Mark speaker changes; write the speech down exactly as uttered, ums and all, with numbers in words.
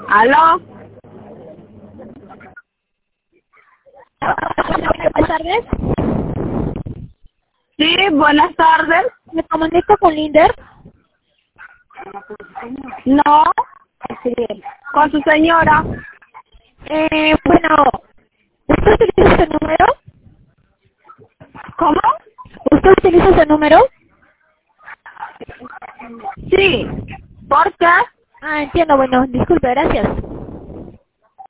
Speaker 1: ¿Aló?
Speaker 2: Buenas tardes.
Speaker 1: Sí, buenas tardes.
Speaker 2: Me comunico con Linder.
Speaker 1: No, con su señora.
Speaker 2: Eh, bueno, ¿usted utiliza ese número?
Speaker 1: ¿Cómo?
Speaker 2: ¿Usted utiliza ese número?
Speaker 1: Sí. ¿Por qué?
Speaker 2: Ah, entiendo. Bueno, disculpe, gracias.